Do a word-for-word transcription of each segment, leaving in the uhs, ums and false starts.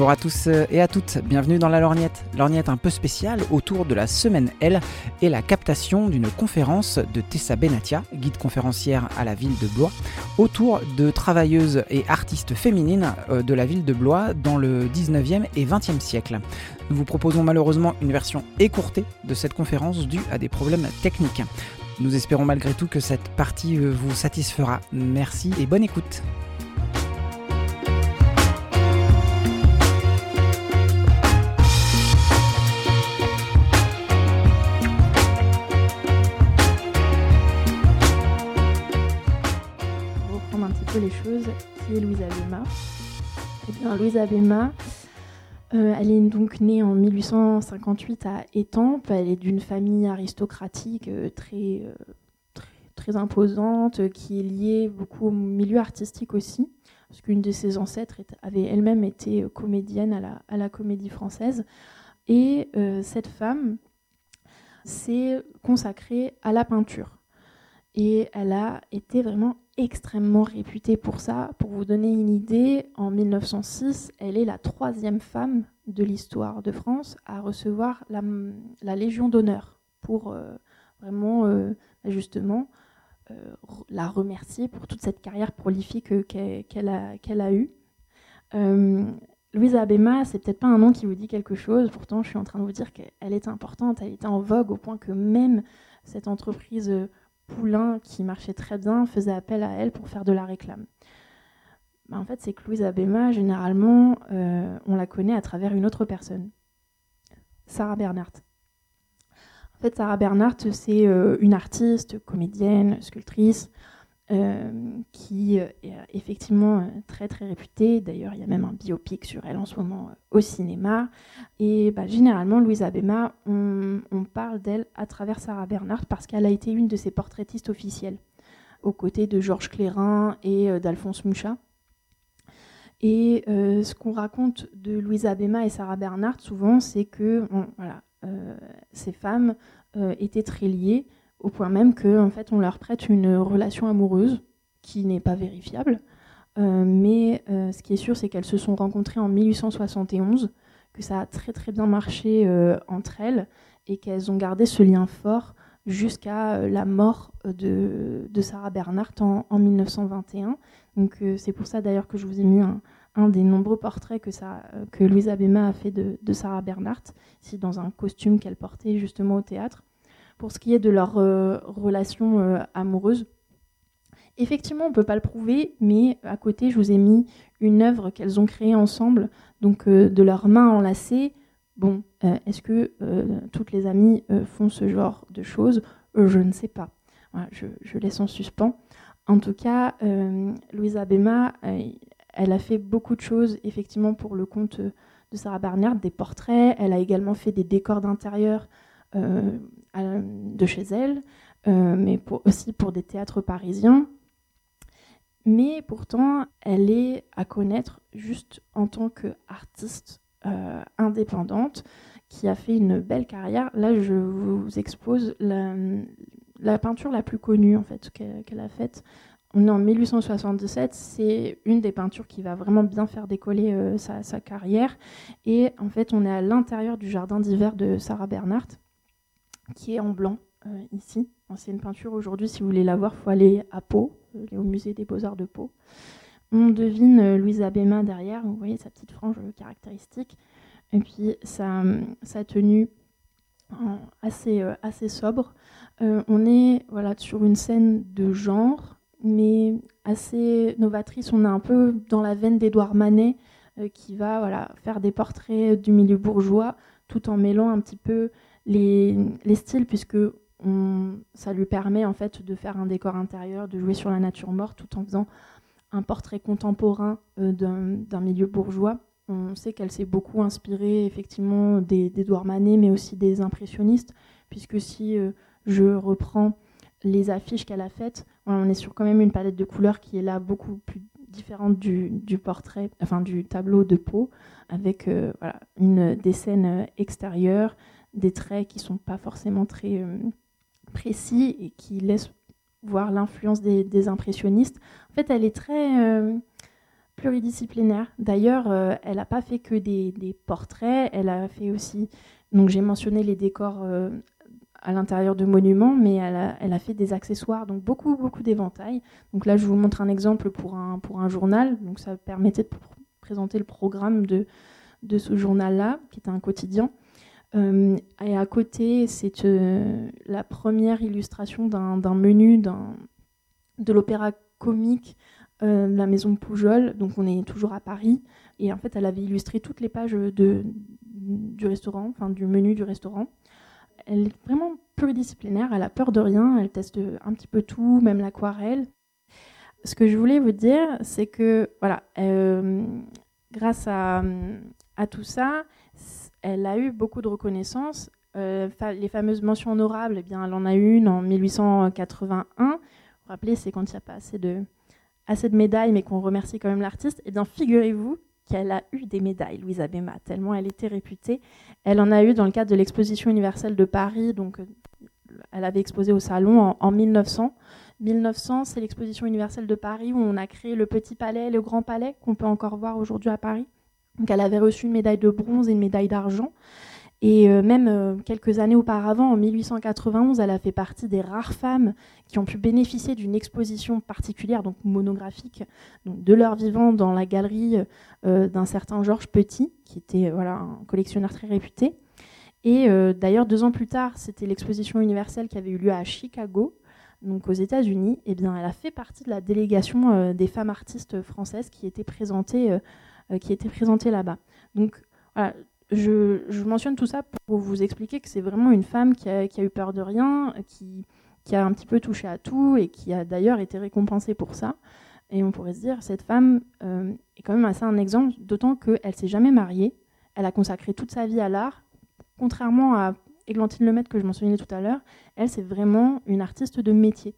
Bonjour à tous et à toutes, bienvenue dans la Lorgnette. Lorgnette un peu spéciale autour de la semaine L et la captation d'une conférence de Tessa Benatia, guide conférencière à la ville de Blois, autour de travailleuses et artistes féminines de la ville de Blois dans le dix-neuvième et vingtième siècle. Nous vous proposons malheureusement une version écourtée de cette conférence due à des problèmes techniques. Nous espérons malgré tout que cette partie vous satisfera. Merci et bonne écoute. Un petit peu les choses, qui est Louise Abéma. Eh bien, Louise Abéma, euh, elle est donc née en mille huit cent cinquante-huit à Étampes. Elle est d'une famille aristocratique euh, très, euh, très, très imposante, euh, qui est liée beaucoup au milieu artistique aussi, parce qu'une de ses ancêtres avait elle-même été comédienne à la, à la Comédie Française. Et euh, cette femme s'est consacrée à la peinture. Et elle a été vraiment extrêmement réputée pour ça. Pour vous donner une idée, en mille neuf cent six, elle est la troisième femme de l'histoire de France à recevoir la, la Légion d'honneur pour euh, vraiment, euh, justement, euh, la remercier pour toute cette carrière prolifique qu'elle, qu'elle, a, qu'elle a eue. Euh, Louise Abéma, c'est peut-être pas un nom qui vous dit quelque chose, pourtant je suis en train de vous dire qu'elle était importante, elle était en vogue au point que même cette entreprise Poulain, qui marchait très bien, faisait appel à elle pour faire de la réclame. Ben, en fait, c'est que Louise Abéma, généralement, euh, on la connaît à travers une autre personne, Sarah Bernhardt. En fait, Sarah Bernhardt, c'est euh, une artiste, comédienne, sculptrice, euh, qui est effectivement très très réputée. D'ailleurs, il y a même un biopic sur elle en ce moment euh, au cinéma. Et bah, généralement, Louise Abéma, on, on parle d'elle à travers Sarah Bernhardt parce qu'elle a été une de ses portraitistes officielles, aux côtés de Georges Clérin et euh, d'Alphonse Mucha. Et euh, ce qu'on raconte de Louise Abéma et Sarah Bernhardt, souvent, c'est que on, voilà, euh, ces femmes euh, étaient très liées, au point même qu'en fait, on leur prête une relation amoureuse qui n'est pas vérifiable. Euh, mais euh, ce qui est sûr, c'est qu'elles se sont rencontrées en mille huit cent soixante et onze, que ça a très très bien marché euh, entre elles et qu'elles ont gardé ce lien fort jusqu'à euh, la mort de, de Sarah Bernhardt en, en mille neuf cent vingt et un. Donc euh, c'est pour ça d'ailleurs que je vous ai mis un, un des nombreux portraits que, ça, euh, que Louise Abéma a fait de, de Sarah Bernhardt, ici dans un costume qu'elle portait justement au théâtre. Pour ce qui est de leur euh, relation euh, amoureuse, effectivement, on ne peut pas le prouver, mais à côté, je vous ai mis une œuvre qu'elles ont créée ensemble, donc euh, de leurs mains enlacées. Bon, euh, est-ce que euh, toutes les amies euh, font ce genre de choses ? euh, Je ne sais pas. Voilà, je, je laisse en suspens. En tout cas, euh, Louise Abéma, euh, elle a fait beaucoup de choses, effectivement, pour le compte de Sarah Bernhardt, des portraits. Elle a également fait des décors d'intérieur euh, de chez elle, euh, mais pour, aussi pour des théâtres parisiens. Mais pourtant, elle est à connaître juste en tant qu'artiste euh, indépendante qui a fait une belle carrière. Là, je vous expose la, la peinture la plus connue en fait, qu'elle, qu'elle a faite. On est en mille huit cent soixante-dix-sept, c'est une des peintures qui va vraiment bien faire décoller euh, sa, sa carrière. Et en fait, on est à l'intérieur du jardin d'hiver de Sarah Bernhardt, qui est en blanc euh, ici. C'est une peinture aujourd'hui, si vous voulez la voir, il faut aller à Pau, euh, au musée des Beaux-Arts de Pau. On devine euh, Louise Abéma derrière, vous voyez sa petite frange caractéristique, et puis sa, sa tenue euh, assez, euh, assez sobre. Euh, on est voilà, sur une scène de genre, mais assez novatrice. On est un peu dans la veine d'Édouard Manet, euh, qui va voilà, faire des portraits du milieu bourgeois, tout en mêlant un petit peu Les, les styles, puisque on, ça lui permet en fait de faire un décor intérieur, de jouer sur la nature morte tout en faisant un portrait contemporain euh, d'un, d'un milieu bourgeois. On sait qu'elle s'est beaucoup inspirée effectivement des, d'Édouard Manet, mais aussi des impressionnistes, puisque si euh, je reprends les affiches qu'elle a faites, on est sur quand même une palette de couleurs qui est là beaucoup plus différente du, du portrait, enfin du tableau de Pau, avec euh, voilà, une, des scènes extérieures, des traits qui ne sont pas forcément très euh, précis et qui laissent voir l'influence des, des impressionnistes. En fait, elle est très, euh, pluridisciplinaire. D'ailleurs, euh, elle n'a pas fait que des, des portraits, elle a fait aussi, donc j'ai mentionné les décors euh, à l'intérieur de monuments, mais elle a, elle a fait des accessoires, donc beaucoup, beaucoup d'éventails. Donc là, je vous montre un exemple pour un, pour un journal, donc ça permettait de pr- présenter le programme de, de ce journal-là, qui était un quotidien. Euh, et à côté, c'est euh, la première illustration d'un, d'un menu d'un, de l'opéra comique euh, la maison Poujol, donc on est toujours à Paris, et en fait elle avait illustré toutes les pages de, du restaurant, enfin du menu du restaurant. Elle est vraiment pluridisciplinaire, elle a peur de rien, elle teste un petit peu tout, même l'aquarelle. Ce que je voulais vous dire, c'est que voilà, euh, grâce à, à tout ça, elle a eu beaucoup de reconnaissance. Euh, fa- les fameuses mentions honorables, eh bien, elle en a eu une en mille huit cent quatre-vingt-un. Vous vous rappelez, c'est quand il n'y a pas assez de, assez de médailles, mais qu'on remercie quand même l'artiste. Eh bien, figurez-vous qu'elle a eu des médailles, Louise Abéma, tellement elle était réputée. Elle en a eu dans le cadre de l'exposition universelle de Paris, donc elle avait exposé au Salon en, en mille neuf cents. mille neuf cents, c'est l'exposition universelle de Paris où on a créé le Petit Palais et le Grand Palais, qu'on peut encore voir aujourd'hui à Paris. Donc elle avait reçu une médaille de bronze et une médaille d'argent. Et euh, même euh, quelques années auparavant, en mille huit cent quatre-vingt-onze, elle a fait partie des rares femmes qui ont pu bénéficier d'une exposition particulière, donc monographique, donc de leur vivant dans la galerie euh, d'un certain Georges Petit, qui était euh, voilà, un collectionneur très réputé. Et euh, d'ailleurs, deux ans plus tard, c'était l'exposition universelle qui avait eu lieu à Chicago, donc aux États-Unis. Et bien, elle a fait partie de la délégation euh, des femmes artistes françaises qui étaient présentées, euh, qui étaient présentées là-bas. Donc, voilà. Je, je mentionne tout ça pour vous expliquer que c'est vraiment une femme qui a, qui a eu peur de rien, qui, qui a un petit peu touché à tout et qui a d'ailleurs été récompensée pour ça. Et on pourrait se dire, cette femme euh, est quand même assez un exemple, d'autant qu'elle ne s'est jamais mariée. Elle a consacré toute sa vie à l'art. Contrairement à Églantine Lemaitre, que je mentionnais tout à l'heure, elle, c'est vraiment une artiste de métier.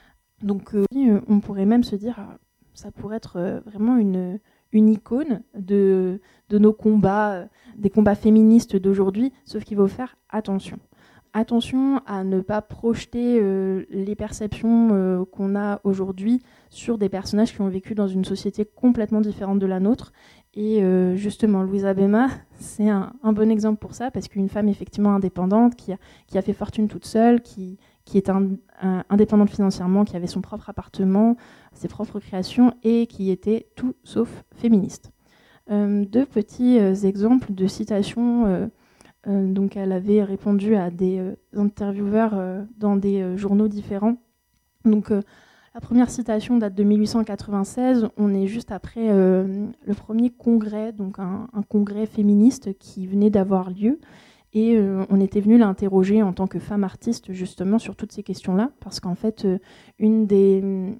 Donc euh, on pourrait même se dire, ça pourrait être euh, vraiment une... une icône de, de nos combats, des combats féministes d'aujourd'hui, sauf qu'il faut faire attention. Attention à ne pas projeter euh, les perceptions euh, qu'on a aujourd'hui sur des personnages qui ont vécu dans une société complètement différente de la nôtre. Et euh, justement, Louise Abéma, c'est un, un bon exemple pour ça, parce qu'une femme effectivement indépendante, qui a, qui a fait fortune toute seule, qui, qui est un, un, indépendante financièrement, qui avait son propre appartement, ses propres créations, et qui était tout sauf féministe. Euh, deux petits euh, exemples de citations. Euh, euh, donc elle avait répondu à des euh, intervieweurs euh, dans des euh, journaux différents. Donc euh, la première citation date de mille huit cent quatre-vingt-seize. On est juste après euh, le premier congrès, donc un, un congrès féministe qui venait d'avoir lieu. Et euh, on était venu l'interroger en tant que femme artiste justement sur toutes ces questions-là, parce qu'en fait, euh, une des...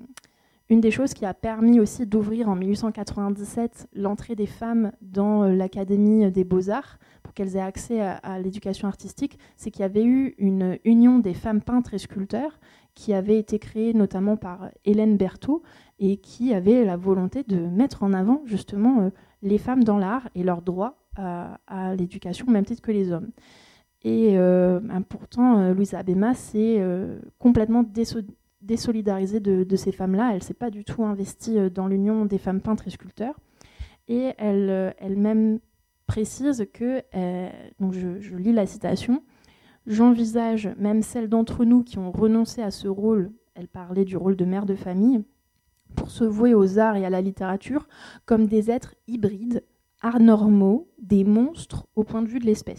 Une des choses qui a permis aussi d'ouvrir en mille huit cent quatre-vingt-dix-sept l'entrée des femmes dans l'Académie des Beaux-Arts pour qu'elles aient accès à, à l'éducation artistique, c'est qu'il y avait eu une union des femmes peintres et sculpteurs qui avait été créée notamment par Hélène Berthaud et qui avait la volonté de mettre en avant justement les femmes dans l'art et leur droit à, à l'éducation au même titre que les hommes. Et euh, pourtant, Louise Abéma s'est euh, complètement déso- désolidarisée de, de ces femmes-là. Elle ne s'est pas du tout investie dans l'union des femmes peintres et sculpteurs. Et elle, elle-même précise que, euh, donc je, je lis la citation, « J'envisage même celles d'entre nous qui ont renoncé à ce rôle, elle parlait du rôle de mère de famille, pour se vouer aux arts et à la littérature, comme des êtres hybrides, anormaux, des monstres au point de vue de l'espèce. »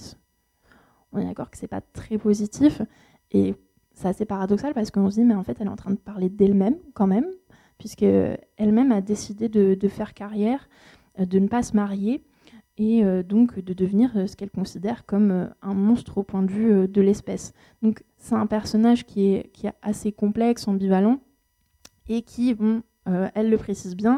On est d'accord que ce n'est pas très positif, et c'est assez paradoxal parce qu'on se dit, mais en fait, elle est en train de parler d'elle-même quand même, puisque elle-même a décidé de, de faire carrière, de ne pas se marier, et euh, donc de devenir ce qu'elle considère comme euh, un monstre au point de vue euh, de l'espèce. Donc c'est un personnage qui est, qui est assez complexe, ambivalent, et qui, bon, euh, elle le précise bien,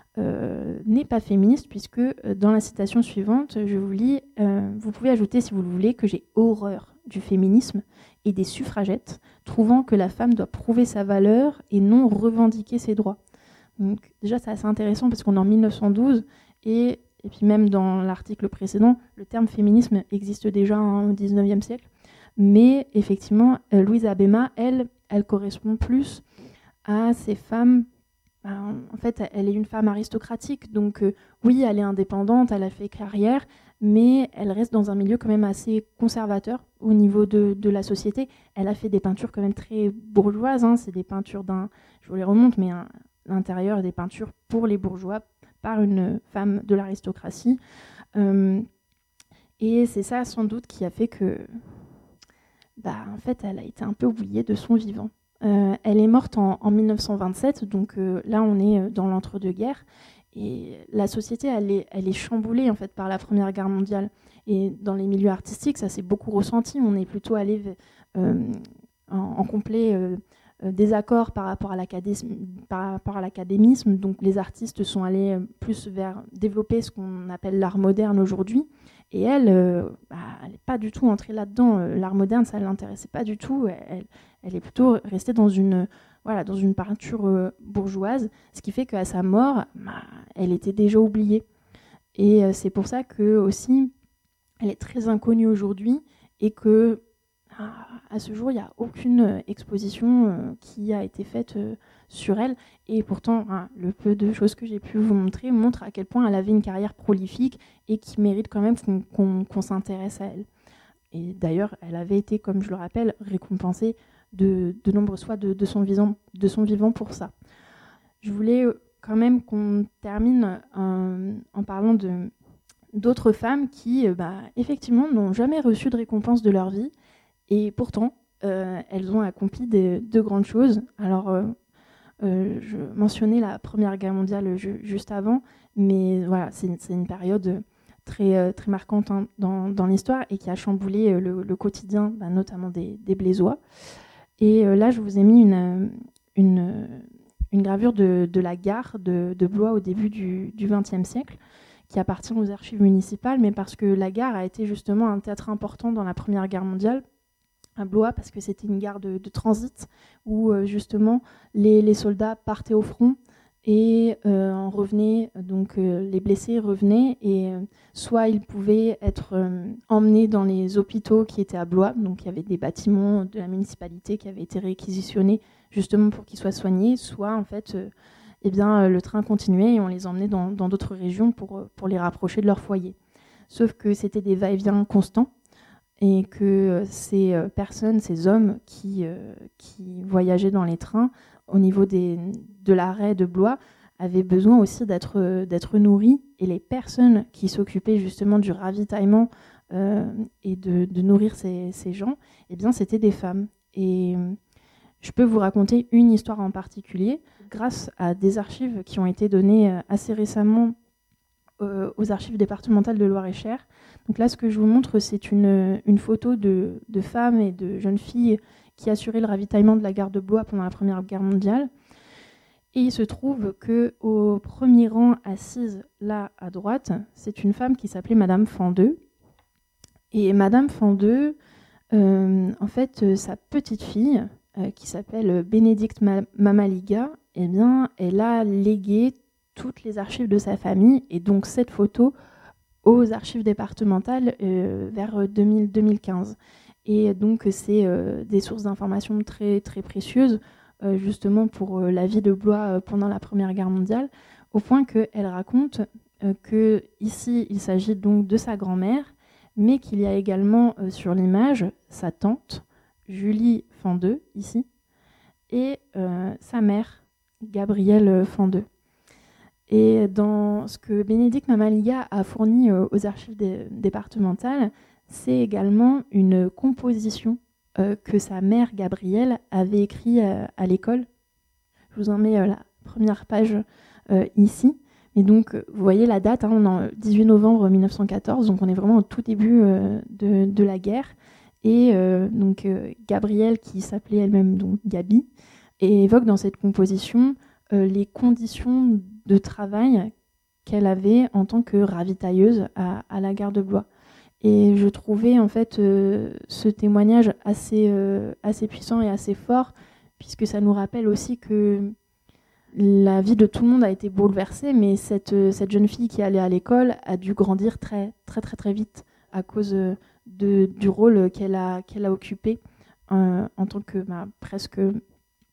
euh, n'est pas féministe, puisque euh, dans la citation suivante, je vous lis, euh, vous pouvez ajouter si vous le voulez que j'ai horreur du féminisme et des suffragettes, trouvant que la femme doit prouver sa valeur et non revendiquer ses droits. Donc déjà c'est assez intéressant parce qu'on est en mille neuf cent douze et, et puis même dans l'article précédent, le terme féminisme existe déjà hein, au dix-neuvième siècle, mais effectivement euh, Louise Abéma, elle, elle correspond plus à ces femmes ben, en fait, elle est une femme aristocratique. Donc euh, oui, elle est indépendante, elle a fait carrière, mais elle reste dans un milieu quand même assez conservateur au niveau de, de la société. Elle a fait des peintures quand même très bourgeoises. Hein. C'est des peintures d'un, je vous les remonte, mais à l'intérieur, des peintures pour les bourgeois par une femme de l'aristocratie. Euh, et c'est ça sans doute qui a fait que, bah, en fait, elle a été un peu oubliée de son vivant. Euh, elle est morte en, en mille neuf cent vingt-sept, donc euh, là on est dans l'entre-deux-guerres. Et la société, elle est, elle est chamboulée en fait par la Première Guerre mondiale. Et dans les milieux artistiques, ça s'est beaucoup ressenti. On est plutôt allé euh, en, en complet euh, désaccord par rapport à l'académisme, par rapport à l'académisme. Donc les artistes sont allés plus vers développer ce qu'on appelle l'art moderne aujourd'hui. Et elle, euh, bah, elle n'est pas du tout entrée là-dedans. L'art moderne, ça ne l'intéressait pas du tout. Elle, elle est plutôt restée dans une... Voilà, dans une peinture euh, bourgeoise, ce qui fait qu'à sa mort, bah, elle était déjà oubliée. Et euh, c'est pour ça que aussi, elle est très inconnue aujourd'hui et que à, à ce jour, il n'y a aucune exposition euh, qui a été faite euh, sur elle. Et pourtant, hein, le peu de choses que j'ai pu vous montrer montrent à quel point elle avait une carrière prolifique et qui mérite quand même qu'on, qu'on, qu'on s'intéresse à elle. Et d'ailleurs, elle avait été, comme je le rappelle, récompensée de, de nombreuses fois de, de, son vivant, de son vivant pour ça. Je voulais quand même qu'on termine en, en parlant de, d'autres femmes qui, bah, effectivement, n'ont jamais reçu de récompense de leur vie, et pourtant, euh, elles ont accompli de, de grandes choses. Alors, euh, euh, je mentionnais la Première Guerre mondiale ju- juste avant, mais voilà, c'est, c'est une période très, très marquante hein, dans, dans l'histoire et qui a chamboulé le, le quotidien, bah, notamment des, des Blésois. Et euh, là, je vous ai mis une, une, une gravure de, de la gare de, de Blois au début du vingtième siècle, qui appartient aux archives municipales, mais parce que la gare a été justement un théâtre important dans la Première Guerre mondiale à Blois, parce que c'était une gare de, de transit où euh, justement les, les soldats partaient au front et euh, en revenaient, donc euh, les blessés revenaient et euh, soit ils pouvaient être euh, emmenés dans les hôpitaux qui étaient à Blois, donc il y avait des bâtiments de la municipalité qui avaient été réquisitionnés justement pour qu'ils soient soignés, soit en fait euh, eh bien, euh, le train continuait et on les emmenait dans, dans d'autres régions pour, pour les rapprocher de leur foyer. Sauf que c'était des va-et-vient constants et que euh, ces euh, personnes, ces hommes qui, euh, qui voyageaient dans les trains au niveau des, de l'arrêt de Blois, avaient besoin aussi d'être, d'être nourris. Et les personnes qui s'occupaient justement du ravitaillement euh, et de, de nourrir ces, ces gens, eh bien, c'était des femmes. Et je peux vous raconter une histoire en particulier, grâce à des archives qui ont été données assez récemment euh, aux archives départementales de Loir-et-Cher. Donc là, ce que je vous montre, c'est une, une photo de, de femmes et de jeunes filles qui assuraient le ravitaillement de la gare de Blois pendant la Première Guerre mondiale. Et il se trouve qu'au premier rang, assise là à droite, c'est une femme qui s'appelait Madame Fendeux. Et Madame Fendeux, euh, en fait, sa petite fille, euh, qui s'appelle Bénédicte Mamaliga, eh bien, elle a légué toutes les archives de sa famille, et donc cette photo, aux archives départementales euh, vers deux mille, deux mille quinze. Et donc, c'est euh, des sources d'informations très, très précieuses, euh, justement pour euh, la vie de Blois euh, pendant la Première Guerre mondiale, au point qu'elle raconte euh, qu'ici, il s'agit donc de sa grand-mère, mais qu'il y a également euh, sur l'image sa tante, Julie Fendeux, ici, et euh, sa mère, Gabrielle Fendeux. Et dans ce que Bénédicte Mamaliga a fourni euh, aux archives dé- départementales, c'est également une composition euh, que sa mère Gabrielle avait écrite euh, à l'école. Je vous en mets euh, la première page euh, ici. Et donc, vous voyez la date, hein, on est en dix-huit novembre mille neuf cent quatorze, donc on est vraiment au tout début euh, de, de la guerre. Et euh, donc, euh, Gabrielle, qui s'appelait elle-même donc Gabi, et évoque dans cette composition euh, les conditions de travail qu'elle avait en tant que ravitailleuse à, à la gare de Blois. Et je trouvais en fait euh, ce témoignage assez, euh, assez puissant et assez fort, puisque ça nous rappelle aussi que la vie de tout le monde a été bouleversée, mais cette, cette jeune fille qui allait à l'école a dû grandir très très très très vite à cause de, du rôle qu'elle a, qu'elle a occupé euh, en tant que bah, presque,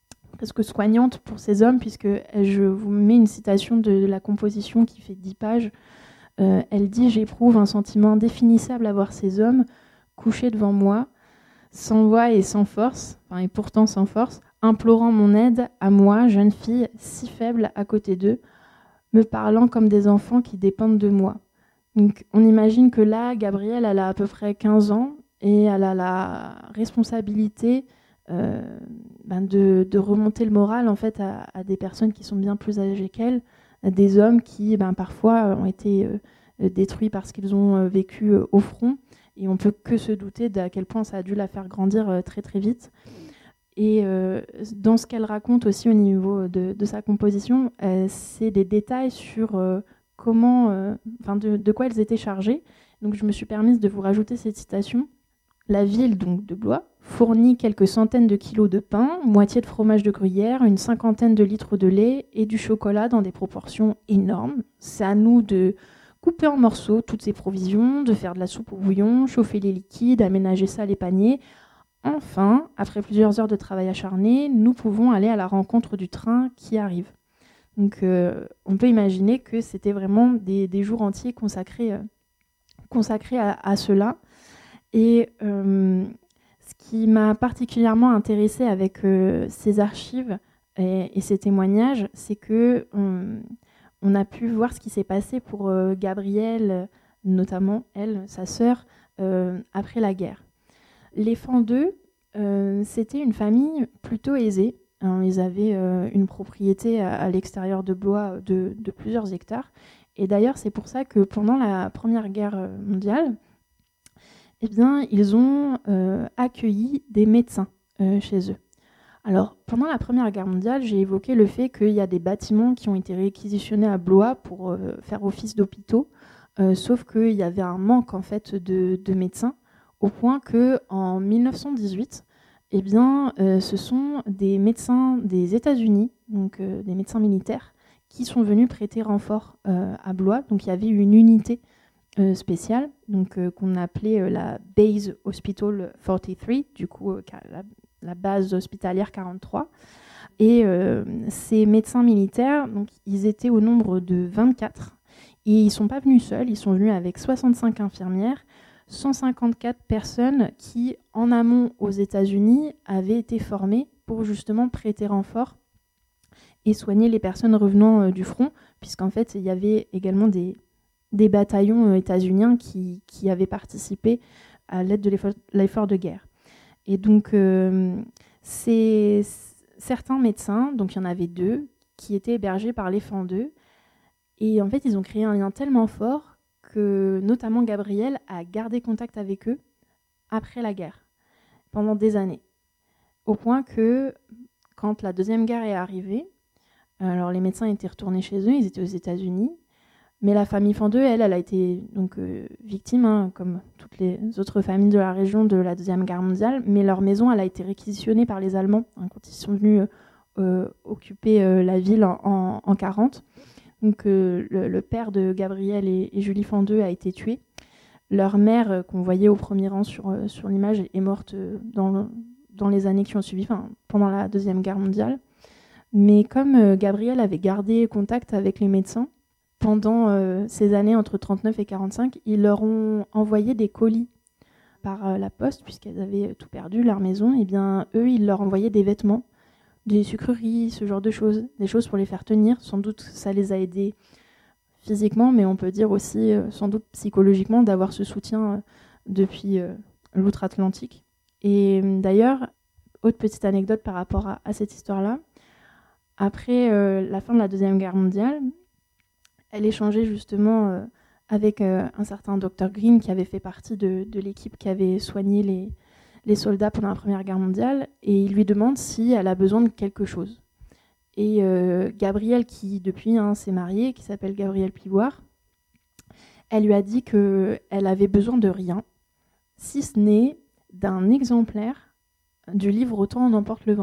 presque soignante pour ces hommes, puisque je vous mets une citation de la composition qui fait dix pages. Euh, elle dit « J'éprouve un sentiment indéfinissable à voir ces hommes couchés devant moi, sans voix et sans force, enfin, et pourtant sans force, implorant mon aide à moi, jeune fille, si faible à côté d'eux, me parlant comme des enfants qui dépendent de moi. » Donc on imagine que là, Gabrielle, elle a à peu près quinze ans et elle a la responsabilité euh, ben de, de remonter le moral en fait, à, à des personnes qui sont bien plus âgées qu'elle, à des hommes qui ben, parfois ont été euh, détruits parce qu'ils ont euh, vécu euh, au front. Et on ne peut que se douter d'à quel point ça a dû la faire grandir euh, très très vite. Et euh, dans ce qu'elle raconte aussi au niveau de, de sa composition, euh, c'est des détails sur euh, comment, euh, enfin de, de quoi elles étaient chargées. Donc je me suis permise de vous rajouter cette citation. La ville donc, de Blois fournit quelques centaines de kilos de pain, moitié de fromage de gruyère, une cinquantaine de litres de lait et du chocolat dans des proportions énormes. C'est à nous de couper en morceaux toutes ces provisions, de faire de la soupe au bouillon, chauffer les liquides, aménager ça les paniers. Enfin, après plusieurs heures de travail acharné, nous pouvons aller à la rencontre du train qui arrive. Donc euh, on peut imaginer que c'était vraiment des, des jours entiers consacrés, euh, consacrés à, à cela. Et euh, ce qui m'a particulièrement intéressée avec euh, ces archives et, et ces témoignages, c'est que on, on a pu voir ce qui s'est passé pour euh, Gabrielle, notamment elle, sa sœur, euh, après la guerre. Les Fendeux, euh, c'était une famille plutôt aisée. Hein, ils avaient euh, une propriété à, à l'extérieur de Blois de, de plusieurs hectares. Et d'ailleurs, c'est pour ça que pendant la Première Guerre mondiale, eh bien, ils ont euh, accueilli des médecins euh, chez eux. Alors, pendant la Première Guerre mondiale, j'ai évoqué le fait qu'il y a des bâtiments qui ont été réquisitionnés à Blois pour euh, faire office d'hôpitaux, euh, sauf qu'il y avait un manque en fait de, de médecins, au point qu'en dix-neuf cent dix-huit, eh bien, euh, ce sont des médecins des États-Unis, donc euh, des médecins militaires, qui sont venus prêter renfort euh, à Blois. Donc, il y avait une unité Euh, spéciale, donc, euh, qu'on appelait euh, la Base Hospital quarante-trois, du coup euh, la, la base hospitalière quarante-trois. Et euh, ces médecins militaires, donc, ils étaient au nombre de vingt-quatre. Et ils ne sont pas venus seuls, ils sont venus avec soixante-cinq infirmières, cent cinquante-quatre personnes qui, en amont aux États-Unis, avaient été formées pour justement prêter renfort et soigner les personnes revenant euh, du front, puisqu'en fait, il y avait également des des bataillons états-uniens qui, qui avaient participé à l'aide de l'effort, l'effort de guerre. Et donc, euh, c'est, certains médecins, donc il y en avait deux, qui étaient hébergés par les Fendeux. Et en fait, ils ont créé un lien tellement fort que, notamment Gabrielle, a gardé contact avec eux après la guerre, pendant des années. Au point que, quand la Deuxième Guerre est arrivée, alors les médecins étaient retournés chez eux, ils étaient aux États-Unis. Mais la famille Fendeux, elle, elle a été donc, euh, victime, hein, comme toutes les autres familles de la région, de la Deuxième Guerre mondiale. Mais leur maison, elle a été réquisitionnée par les Allemands hein, quand ils sont venus euh, euh, occuper euh, la ville en, en, en quarante. Donc euh, le, le père de Gabrielle et, et Julie Fendeux a été tué. Leur mère, euh, qu'on voyait au premier rang sur, euh, sur l'image, est morte euh, dans, dans les années qui ont suivi, pendant la Deuxième Guerre mondiale. Mais comme euh, Gabrielle avait gardé contact avec les médecins, pendant euh, ces années entre trente-neuf et quarante-cinq, ils leur ont envoyé des colis par euh, la poste, puisqu'elles avaient tout perdu, leur maison. Et bien, eux, ils leur envoyaient des vêtements, des sucreries, ce genre de choses, des choses pour les faire tenir. Sans doute, ça les a aidés physiquement, mais on peut dire aussi, euh, sans doute psychologiquement, d'avoir ce soutien euh, depuis euh, l'outre-Atlantique. Et euh, d'ailleurs, autre petite anecdote par rapport à, à cette histoire-là, après euh, la fin de la Deuxième Guerre mondiale, elle échangeait justement euh, avec euh, un certain docteur Green qui avait fait partie de, de l'équipe qui avait soigné les, les soldats pendant la Première Guerre mondiale, et il lui demande si elle a besoin de quelque chose. Et euh, Gabrielle, qui depuis hein, s'est mariée, qui s'appelle Gabrielle Pivoire, elle lui a dit qu'elle avait besoin de rien, si ce n'est d'un exemplaire du livre « Autant en emporte le vent »,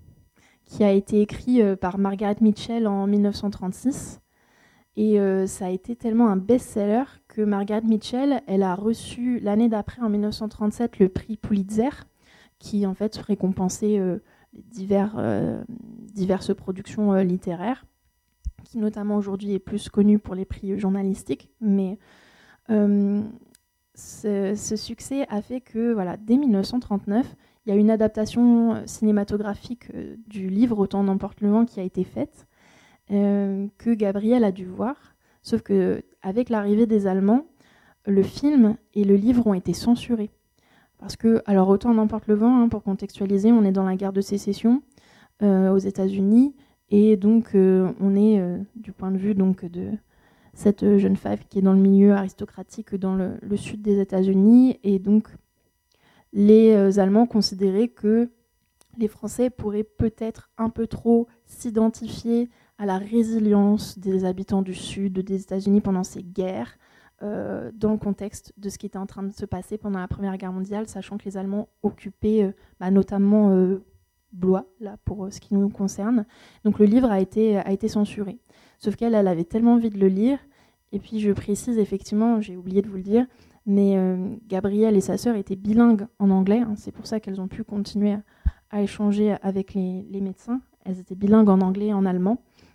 qui a été écrit euh, par Margaret Mitchell en dix-neuf cent trente-six. Et euh, ça a été tellement un best-seller que Margaret Mitchell, elle a reçu l'année d'après, en dix-neuf cent trente-sept, le prix Pulitzer, qui en fait récompensait euh, divers, euh, diverses productions euh, littéraires, qui notamment aujourd'hui est plus connu pour les prix journalistiques, mais euh, ce, ce succès a fait que voilà, dès dix-neuf cent trente-neuf, il y a une adaptation cinématographique euh, du livre Autant n'emporte le vent qui a été faite, euh, que Gabriel a dû voir, sauf qu'avec l'arrivée des Allemands, le film et le livre ont été censurés. Parce que, alors Autant n'emporte le vent, hein, pour contextualiser, on est dans la guerre de sécession euh, aux États-Unis, et donc euh, on est euh, du point de vue donc, de cette jeune femme qui est dans le milieu aristocratique dans le, le sud des États-Unis, et donc les euh, Allemands considéraient que les Français pourraient peut-être un peu trop s'identifier à la résilience des habitants du sud des États-Unis pendant ces guerres, Euh, dans le contexte de ce qui était en train de se passer pendant la Première Guerre mondiale, sachant que les Allemands occupaient euh, bah, notamment euh, Blois, là, pour euh, ce qui nous concerne. Donc le livre a été, a été censuré. Sauf qu'elle, elle avait tellement envie de le lire. Et puis je précise, effectivement, j'ai oublié de vous le dire, mais euh, Gabrielle et sa sœur étaient bilingues en anglais. Hein, c'est pour ça qu'elles ont pu continuer à, à échanger avec les, les médecins. Elles étaient bilingues en anglais et en allemand.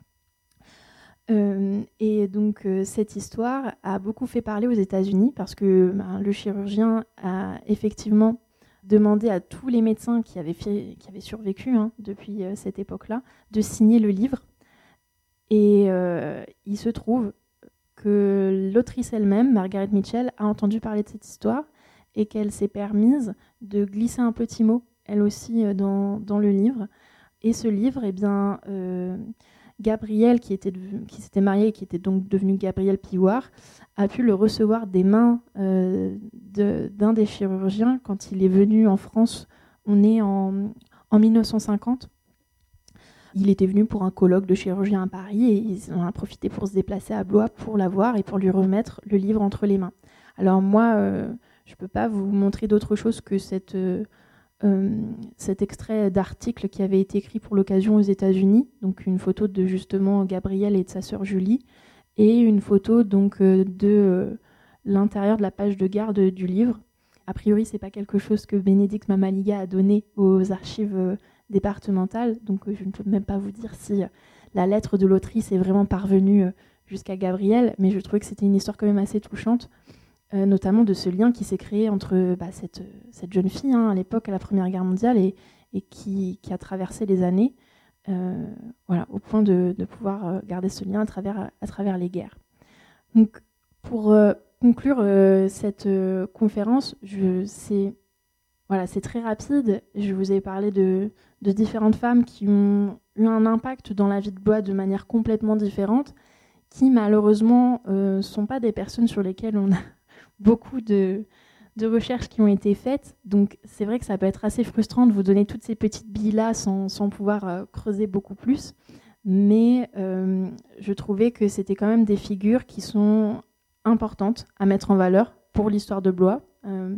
Euh, et donc euh, cette histoire a beaucoup fait parler aux États-Unis parce que ben, le chirurgien a effectivement demandé à tous les médecins qui avaient, fait, qui avaient survécu hein, depuis euh, cette époque-là de signer le livre. Et euh, il se trouve que l'autrice elle-même, Margaret Mitchell, a entendu parler de cette histoire et qu'elle s'est permise de glisser un petit mot, elle aussi, euh, dans, dans le livre. Et ce livre, eh bien... Euh, Gabriel, qui, était de, qui s'était marié et qui était donc devenu Gabriel Piouard, a pu le recevoir des mains euh, de, d'un des chirurgiens quand il est venu en France. On est en, en dix-neuf cent cinquante. Il était venu pour un colloque de chirurgiens à Paris et ils en ont profité pour se déplacer à Blois pour l'avoir et pour lui remettre le livre entre les mains. Alors moi, euh, je ne peux pas vous montrer d'autre chose que cette... Euh, Euh, cet extrait d'article qui avait été écrit pour l'occasion aux États-Unis, donc une photo de justement Gabrielle et de sa sœur Julie, et une photo donc euh, de euh, l'intérieur de la page de garde du livre. A priori, c'est pas quelque chose que Bénédicte Mamaliga a donné aux archives euh, départementales, donc euh, je ne peux même pas vous dire si euh, la lettre de l'autrice est vraiment parvenue euh, jusqu'à Gabrielle, mais je trouvais que c'était une histoire quand même assez touchante. Euh, notamment de ce lien qui s'est créé entre bah, cette, cette jeune fille hein, à l'époque, à la Première Guerre mondiale, et, et qui, qui a traversé les années, euh, voilà, au point de, de pouvoir euh, garder ce lien à travers, à travers les guerres. Donc, pour euh, conclure euh, cette euh, conférence, je, c'est, voilà, c'est très rapide. Je vous ai parlé de, de différentes femmes qui ont eu un impact dans la vie de Blois de manière complètement différente, qui malheureusement ne euh, sont pas des personnes sur lesquelles on a beaucoup de, de recherches qui ont été faites. Donc c'est vrai que ça peut être assez frustrant de vous donner toutes ces petites billes-là sans, sans pouvoir euh, creuser beaucoup plus. Mais euh, je trouvais que c'était quand même des figures qui sont importantes à mettre en valeur pour l'histoire de Blois. Euh,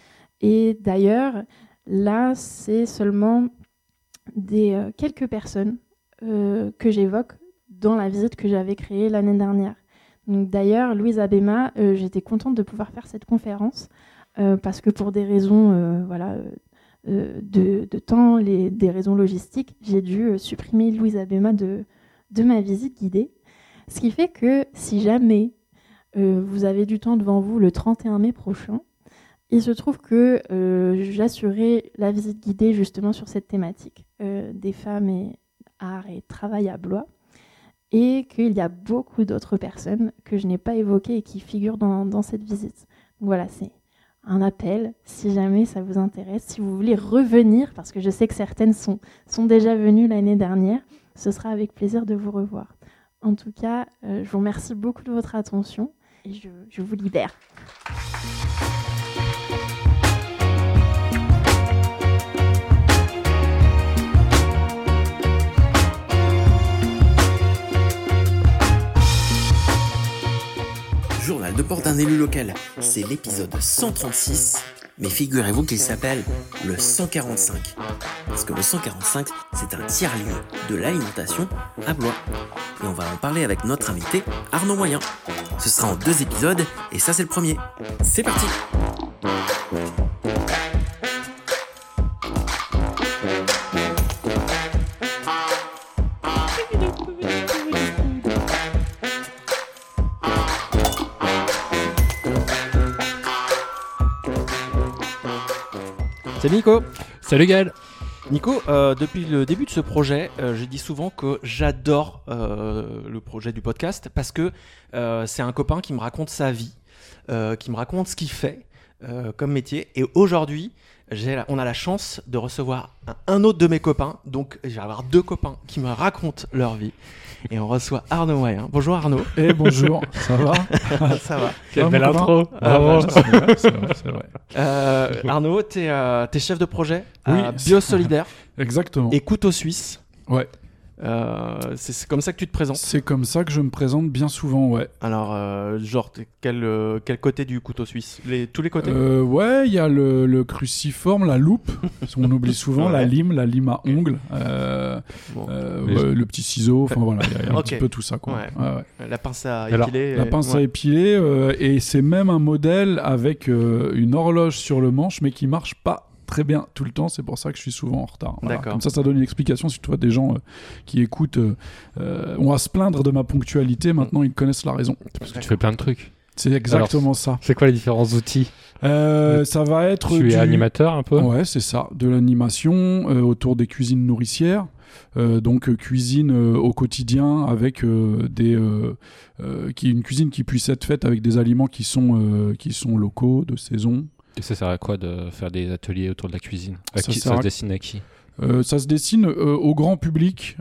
et d'ailleurs, là, c'est seulement des, euh, quelques personnes euh, que j'évoque dans la visite que j'avais créée l'année dernière. Donc, d'ailleurs, Louise Abéma, euh, j'étais contente de pouvoir faire cette conférence euh, parce que pour des raisons euh, voilà, euh, de, de temps, les, des raisons logistiques, j'ai dû euh, supprimer Louise Abéma de, de ma visite guidée. Ce qui fait que si jamais euh, vous avez du temps devant vous le trente et un mai prochain, il se trouve que euh, j'assurais la visite guidée justement sur cette thématique euh, des femmes et art et travail à Blois. Et qu'il y a beaucoup d'autres personnes que je n'ai pas évoquées et qui figurent dans, dans cette visite. Donc voilà, c'est un appel, si jamais ça vous intéresse, si vous voulez revenir, parce que je sais que certaines sont, sont déjà venues l'année dernière, ce sera avec plaisir de vous revoir. En tout cas, euh, je vous remercie beaucoup de votre attention et je, je vous libère. Journal de bord d'un élu local, c'est l'épisode cent trente-six, mais figurez-vous qu'il s'appelle le cent quarante-cinq. Parce que le cent quarante-cinq, c'est un tiers-lieu de l'alimentation à Blois. Et on va en parler avec notre invité, Arnaud Moyen. Ce sera en deux épisodes, et ça c'est le premier. C'est parti! Salut Nico. Salut Gaël. Nico, euh, depuis le début de ce projet, euh, je dis souvent que j'adore euh, le projet du podcast parce que euh, c'est un copain qui me raconte sa vie, euh, qui me raconte ce qu'il fait euh, comme métier. Et aujourd'hui, j'ai la, on a la chance de recevoir un, un autre de mes copains. Donc, je vais avoir deux copains qui me racontent leur vie. Et on reçoit Arnaud Moyen. Bonjour Arnaud. Et bonjour, ça va? Ça va. Quelle Ah, belle mon intro. Ah, Bravo. bah, C'est vrai, c'est vrai, c'est vrai. Euh, Arnaud, t'es, euh, t'es chef de projet Oui, à Biosolidaire Exactement. et Couteau Suisse. Ouais, Euh, c'est, c'est comme ça que tu te présentes. c'est comme ça que je me présente bien souvent, ouais. Alors, euh, genre, t'es quel, euh, quel côté du couteau suisse les, tous les côtés Euh, ouais, il y a le, le cruciforme, la loupe, parce qu'on oublie souvent, Ouais. la lime, la lime à ongles, euh, Bon. euh, Mais ouais, le petit ciseau, enfin voilà, il y a, il y a un Ok. petit peu tout ça, quoi. Ouais. Ouais, ouais. La pince à Alors, épiler. La euh, pince à ouais. épiler, euh, et c'est même un modèle avec euh, une horloge sur le manche, mais qui marche pas très bien tout le temps, c'est pour ça que je suis souvent en retard. Voilà. D'accord. Comme ça, ça donne une explication. Si tu vois des gens euh, qui écoutent, euh, euh, on va se plaindre de ma ponctualité, maintenant ils connaissent la raison. Parce que tu fais plein de trucs. C'est exactement ça. C'est quoi les différents outils? Euh, ça va être Tu du... es animateur un peu? Ouais, c'est ça. De l'animation euh, autour des cuisines nourricières. Euh, donc euh, cuisine euh, au quotidien avec euh, des euh, euh, qui une cuisine qui puisse être faite avec des aliments qui sont euh, qui sont locaux, de saison. Et ça sert à quoi de faire des ateliers autour de la cuisine? À Ça qui, sert ça à- se destine à qui? Euh, ça se destine euh, au grand public,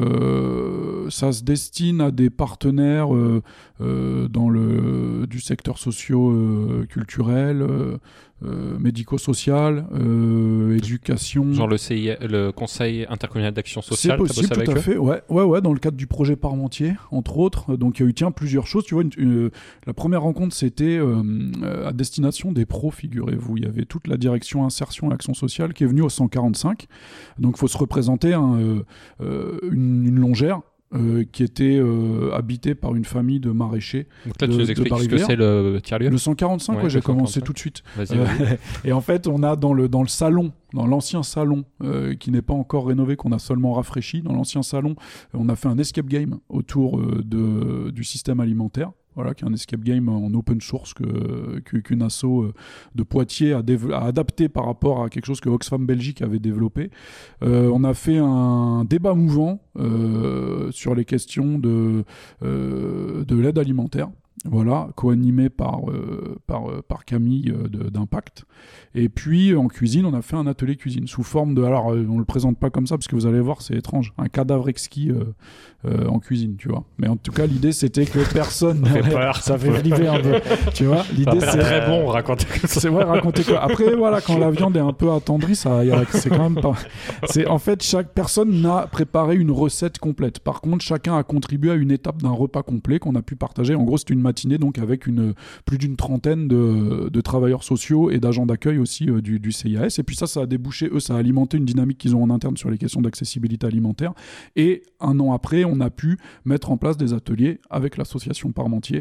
euh, ça se destine à des partenaires euh, euh, dans le, du secteur socio-culturel, euh, euh, médico-social, euh, éducation. Genre le, C I A, le Conseil intercommunal d'action C'est sociale, t'as possible, bossé avec tout à eux? fait. Ouais, ouais, ouais, dans le cadre du projet Parmentier, entre autres. Donc il y a eu tiens plusieurs choses. Tu vois, une- une- la première rencontre c'était euh, euh, à destination des pros, figurez-vous. Il y avait toute la direction insertion et action sociale qui est venue au cent quarante-cinq. Donc il faut se représenter un, euh, euh, une, une longère. Euh, qui était euh, habitée par une famille de maraîchers. Donc là, de- tu nous de expliques ce que Barivière. c'est le tiers-lieu? Le cent quarante-cinq, Ouais, ouais, j'ai le commencé cent quarante-cinq. tout de suite. Vas-y, Euh, vas-y. et en fait, on a dans le, dans le salon, dans l'ancien salon, euh, qui n'est pas encore rénové, qu'on a seulement rafraîchi, dans l'ancien salon, on a fait un escape game autour euh, de, du système alimentaire. Voilà, qui est un escape game en open source que, que- qu'une asso euh, de Poitiers a, dév- a adapté par rapport à quelque chose que Oxfam Belgique avait développé. Euh, on a fait un débat mouvant euh, sur les questions de, euh, de l'aide alimentaire. Voilà, co-animé par, euh, par, euh, par Camille euh, de- d'Impact. Et puis en cuisine, on a fait un atelier cuisine sous forme de. Alors, euh, on le présente pas comme ça parce que vous allez voir, c'est étrange. Un cadavre exquis euh, euh, en cuisine, tu vois. Mais en tout cas, l'idée c'était que personne. Ça fait peur. Ça fait flipper un peu. Tu vois, Ça l'idée a l'air c'est. très bon, raconter comme ça. C'est vrai, raconter quoi. Après, voilà, quand la viande est un peu attendrie, ça, y a- c'est quand même pas. C'est en fait chaque personne n'a préparé une recette complète. Par contre, chacun a contribué à une étape d'un repas complet qu'on a pu partager. En gros, c'était une matinée donc avec une plus d'une trentaine de, de travailleurs sociaux et d'agents d'accueil aussi euh, du, du C I A S. Et puis ça, ça a débouché, eux, ça a alimenté une dynamique qu'ils ont en interne sur les questions d'accessibilité alimentaire. Et un an après, on a pu mettre en place des ateliers avec l'association Parmentier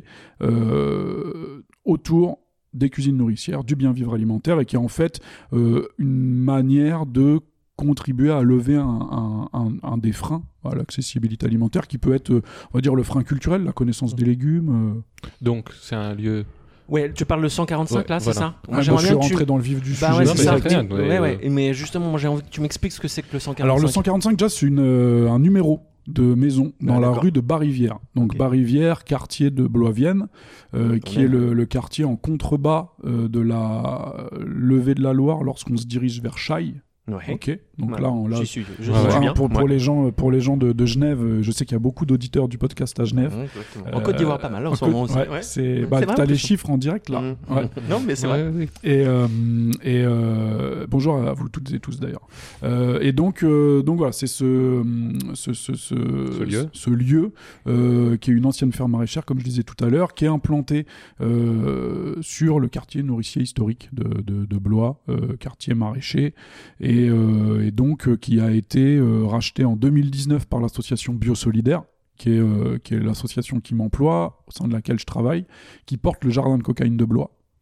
euh, autour des cuisines nourricières, du bien vivre alimentaire, et qui est en fait euh, une manière de contribuer à lever un, un, un, un des freins à l'accessibilité alimentaire, qui peut être, euh, on va dire, le frein culturel, la connaissance des légumes. euh. Donc, c'est un lieu. Ouais, tu parles le cent quarante-cinq Ouais, là, c'est voilà. ça? Ah, bon, je suis rentré dans le vif du Bah sujet. ouais, Non, c'est mais ça. c'est très bien, Ouais, ouais, ouais. euh. Mais justement, moi j'ai envie que tu m'expliques ce que c'est que le cent quarante-cinq. Alors le cent quarante-cinq, déjà, c'est une, euh, un numéro de maison dans Ah, la d'accord. rue de Barivière. Donc Ok. Barivière, quartier de Blois-Vienne, euh, qui Ouais. est le, le quartier en contrebas euh, de la levée de la Loire lorsqu'on se dirige vers Chailles. Ouais. Ok. Donc Ouais. là, on l'a. J'y suis, je Ouais, suis ouais. bien. Pour, pour Ouais. les gens, pour les gens de, de Genève, euh, je sais qu'il y a beaucoup d'auditeurs du podcast à Genève. Mmh, exactement. Euh, En Côte d'Ivoire, pas mal en ce Côte- moment aussi. ouais, Ouais. c'est, Mmh, bah, c'est vrai, t'as en les plus. chiffres en direct là. Mmh. Ouais. Non, mais c'est vrai. Ouais, oui. Et, euh, et euh, bonjour à vous toutes et tous d'ailleurs. Euh, et donc, euh, donc voilà, c'est ce, ce, ce, ce, Ce lieu. ce lieu, euh, qui est une ancienne ferme maraîchère, comme je disais tout à l'heure, qui est implanté euh, sur le quartier nourricier historique de, de, de Blois, euh, quartier maraîcher, et, euh, et donc euh, qui a été euh, racheté en deux mille dix-neuf par l'association Biosolidaire, qui est, euh, qui est l'association qui m'emploie, au sein de laquelle je travaille, qui porte le jardin de cocaïne de Blois.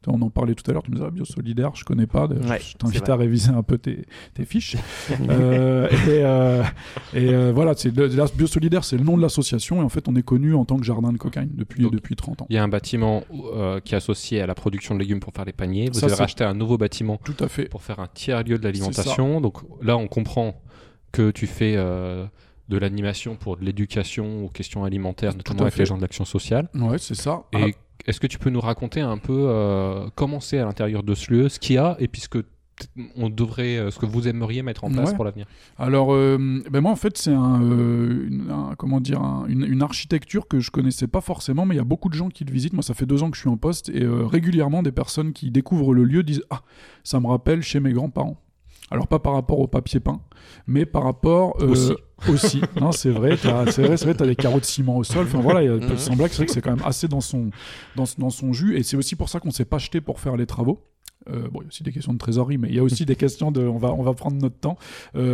On en parlait tout à l'heure, tu me disais ah, Biosolidaire, je connais pas. Ouais, je t'invite à réviser un peu tes, tes fiches. euh, et euh, et euh, voilà, c'est, la Biosolidaire, c'est le nom de l'association. Et en fait, on est connu en tant que jardin de cocaïne depuis, Donc, depuis trente ans. Il y a un bâtiment euh, qui est associé à la production de légumes pour faire les paniers. Vous Ça, avez c'est... racheté un nouveau bâtiment tout à fait. pour faire un tiers-lieu de l'alimentation. Donc là, on comprend que tu fais euh, de l'animation pour de l'éducation aux questions alimentaires, notamment avec les gens de l'action sociale. Ouais, c'est ça. Et ah. Est-ce que tu peux nous raconter un peu euh, comment c'est à l'intérieur de ce lieu, ce qu'il y a, et puis ce que on devrait, ce que vous aimeriez mettre en place ouais. pour l'avenir? Alors, euh, ben moi en fait c'est un, euh, une, un, comment dire, un, une, une architecture que je connaissais pas forcément, mais il y a beaucoup de gens qui le visitent. Moi, ça fait deux ans que je suis en poste et euh, régulièrement des personnes qui découvrent le lieu disent ah, ça me rappelle chez mes grands-parents. Alors pas par rapport au papier peint, mais par rapport euh, aussi. aussi. Non, c'est vrai, t'as, c'est vrai, c'est vrai, t'as des carreaux de ciment au sol. Enfin voilà, il y a, mmh. sans blague, c'est vrai que c'est quand même assez dans son, dans, dans son jus, et c'est aussi pour ça qu'on s'est pas acheté pour faire les travaux. Euh, bon, il y a aussi des questions de trésorerie, mais il y a aussi des questions de, on va, on va prendre notre temps.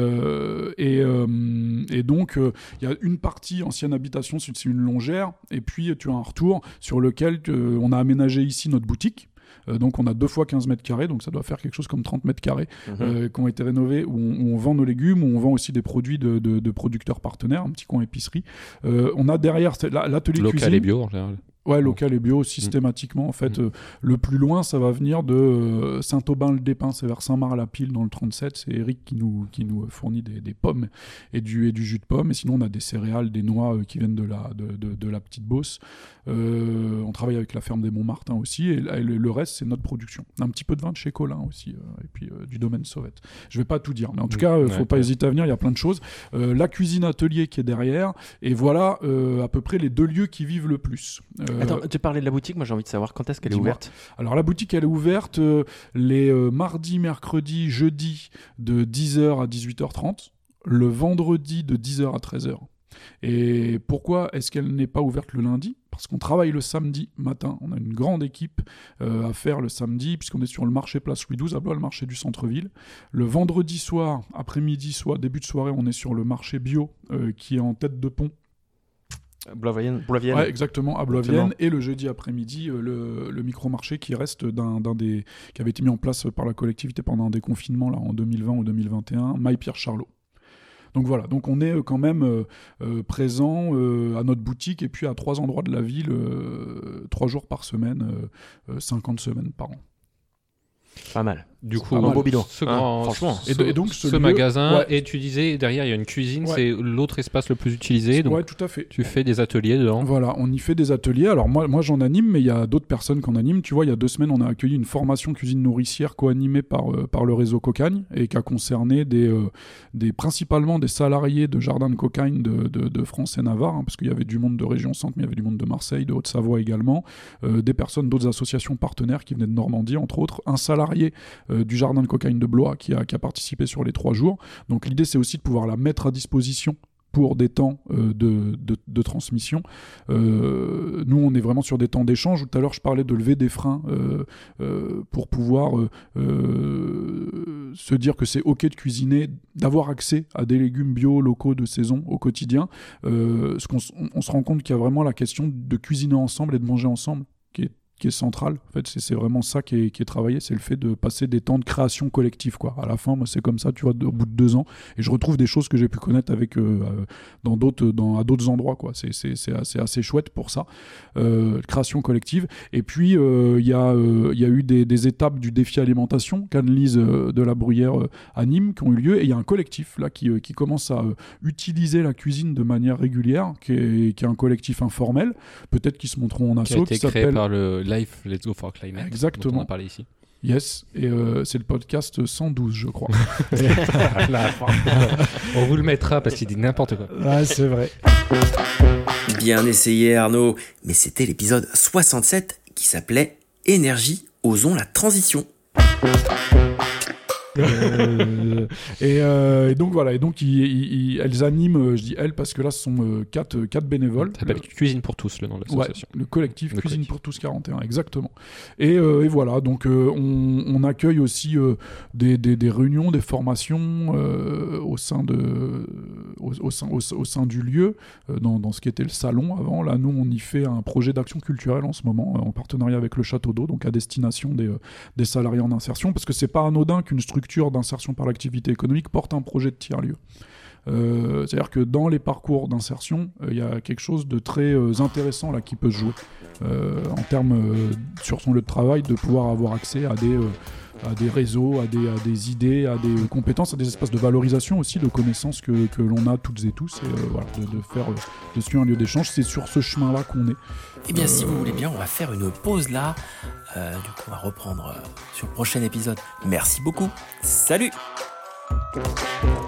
Euh, et, euh, et donc, il euh, y a une partie ancienne habitation, c'est une longère, et puis tu as un retour sur lequel euh, on a aménagé ici notre boutique. Euh, donc on a deux fois quinze mètres carrés, donc ça doit faire quelque chose comme trente mètres carrés mmh. euh, qui ont été rénovés, où on, où on vend nos légumes, où on vend aussi des produits de, de, de producteurs partenaires, un petit coin épicerie. Euh, on a derrière l'atelier local cuisine. Et bio en général. Ouais, local et bio, systématiquement. En fait, mmh. euh, le plus loin, ça va venir de euh, Saint-Aubin-le-Dépin, c'est vers Saint-Marc-la-Pile dans le trente-sept. C'est Eric qui nous, qui nous fournit des, des pommes et du, et du jus de pomme. Et sinon, on a des céréales, des noix euh, qui viennent de la, de, de, de la Petite Beauce. Euh, on travaille avec la ferme des Montmartin aussi. Et, et le, le reste, c'est notre production. Un petit peu de vin de chez Colin aussi. Euh, et puis euh, du domaine Sauvette. Je vais pas tout dire. Mais en tout mmh. cas, il ne faut ouais, pas ouais. hésiter à venir. Il y a plein de choses. Euh, la cuisine atelier qui est derrière. Et voilà euh, à peu près les deux lieux qui vivent le plus. Euh, Attends, tu parlais de la boutique, moi j'ai envie de savoir quand est-ce qu'elle Dis-moi. est ouverte. Alors la boutique elle est ouverte euh, les euh, mardis, mercredis, jeudis de dix heures à dix-huit heures trente, le vendredi de dix heures à treize heures. Et pourquoi est-ce qu'elle n'est pas ouverte le lundi ? Parce qu'on travaille le samedi matin. On a une grande équipe euh, à faire le samedi, puisqu'on est sur le marché Place Louis douze, à Blois, le marché du centre-ville. Le vendredi soir, après-midi, soit début de soirée, on est sur le marché bio, euh, qui est en tête de pont. Blois-Vienne. Blois-Vienne. Ouais, exactement, à Blois-Vienne. Et le jeudi après-midi, euh, le, le micro-marché qui reste d'un, d'un des, qui avait été mis en place par la collectivité pendant un déconfinement là, en deux mille vingt ou deux mille vingt et un, Maille-Pierre Charlot. Donc voilà, donc on est quand même euh, euh, présent euh, à notre boutique et puis à trois endroits de la ville, euh, trois jours par semaine, euh, euh, cinquante semaines par an. Pas mal. Du coup, un beau bidon. Ce hein, grand, franchement. Ce, et, de, et donc ce, ce lieu, magasin, ouais. et tu disais derrière il y a une cuisine, ouais. c'est l'autre espace le plus utilisé. Donc ouais, tout à fait. Tu fais des ateliers dedans. Voilà, on y fait des ateliers. Alors moi, moi j'en anime, mais il y a d'autres personnes qui en animent. Tu vois, il y a deux semaines, on a accueilli une formation cuisine nourricière co-animée par euh, par le réseau Cocagne et qui a concerné des euh, des principalement des salariés de jardins de cocagne de de, de France et Navarre, hein, parce qu'il y avait du monde de région centre, mais il y avait du monde de Marseille, de Haute-Savoie également, euh, des personnes d'autres associations partenaires qui venaient de Normandie entre autres, un salarié euh, du jardin de cocagne de Blois qui a, qui a participé sur les trois jours. Donc l'idée c'est aussi de pouvoir la mettre à disposition pour des temps euh, de, de, de transmission. Euh, nous, on est vraiment sur des temps d'échange. Tout à l'heure, je parlais de lever des freins euh, euh, pour pouvoir euh, euh, se dire que c'est OK de cuisiner, d'avoir accès à des légumes bio, locaux, de saison au quotidien. Euh, ce qu'on, on, on se rend compte qu'il y a vraiment la question de cuisiner ensemble et de manger ensemble qui est qui est central. En fait, c'est, c'est vraiment ça qui est, qui est travaillé, c'est le fait de passer des temps de création collective, quoi. À la fin, moi, c'est comme ça, tu vois, au bout de deux ans, et je retrouve des choses que j'ai pu connaître avec euh, dans d'autres, dans, à d'autres endroits, quoi. C'est, c'est, c'est, assez, assez chouette pour ça. Euh, création collective. Et puis, il euh, y, euh, y a eu des, des étapes du défi alimentation qu'Anne-Lise euh, de la Bruyère euh, anime, qui ont eu lieu, et il y a un collectif, là, qui, euh, qui commence à euh, utiliser la cuisine de manière régulière, qui est, qui est un collectif informel, peut-être qu'ils se montreront en asso, qui a été qui créé s'appelle... par le Life Let's Go for Climate. Exactement. Dont on a parlé ici. Yes, et euh, c'est le podcast cent douze, je crois. On vous le mettra parce qu'il dit n'importe quoi. Ouais, c'est vrai. Bien essayé, Arnaud. Mais c'était l'épisode soixante-sept qui s'appelait Énergie, osons la transition. euh, et, euh, et donc voilà, et donc ils, ils, ils, elles animent, je dis elles parce que là ce sont euh, quatre, quatre bénévoles. Ça s'appelle Cuisine pour tous, le nom de l'association. Ouais, le collectif le Cuisine collectif. pour tous quarante et un, exactement. Et, euh, et voilà, donc euh, on, on accueille aussi euh, des, des, des réunions, des formations euh, au, sein de, au, au, sein, au, au sein du lieu, euh, dans, dans ce qui était le salon avant. Là, nous, on y fait un projet d'action culturelle en ce moment, euh, en partenariat avec le Château d'Eau, donc à destination des, euh, des salariés en insertion, parce que c'est pas anodin qu'une structure d'insertion par l'activité économique porte un projet de tiers-lieu. Euh, c'est-à-dire que dans les parcours d'insertion, il euh, y a quelque chose de très euh, intéressant là qui peut se jouer euh, en termes euh, sur son lieu de travail, de pouvoir avoir accès à des, euh, à des réseaux, à des, à des idées, à des compétences, à des espaces de valorisation aussi, de connaissances que, que l'on a toutes et tous, et euh, voilà, de, de faire euh, dessus un lieu d'échange. C'est sur ce chemin-là qu'on est. Eh bien, Euh, si vous voulez bien, on va faire une pause là. Euh, du coup, on va reprendre euh, sur le prochain épisode. Merci beaucoup. Salut!